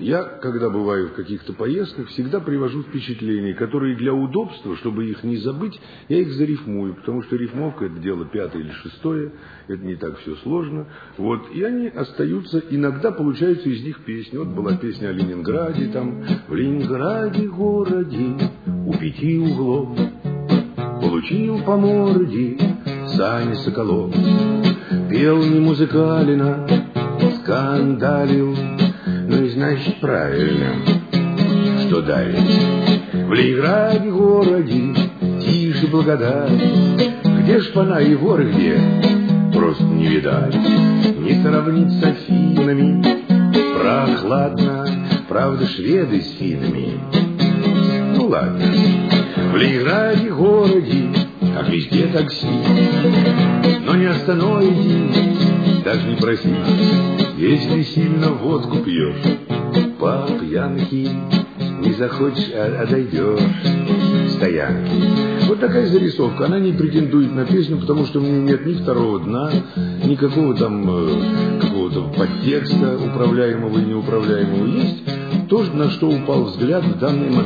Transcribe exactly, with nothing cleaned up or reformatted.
Я, когда бываю в каких-то поездках, всегда привожу впечатления, которые для удобства, чтобы их не забыть, я их зарифмую, потому что рифмовка – это дело пятое или шестое, это не так все сложно. Вот, и они остаются, иногда получаются из них песни. Вот была песня о Ленинграде, там «В Ленинграде городе у пяти углов получил по морде Саня Соколов, пел не музыкалина, скандалил. Ну и значит правильно, что далее? В Ленинграде городе тише благодать, где шпана и воры, где просто не видать. Не сравнить с Афинами, прохладно, правда шведы с финами. Ну ладно, в Ленинграде городе, как везде такси, но не остановите, даже не проси. Если сильно водку пьешь, по пьянке не захочешь, а, а дойдешь стоянки. Вот такая зарисовка. Она не претендует на песню, потому что у меня нет ни второго дна, никакого там э, какого-то подтекста управляемого и неуправляемого. Есть то, на что упал взгляд в данный момент.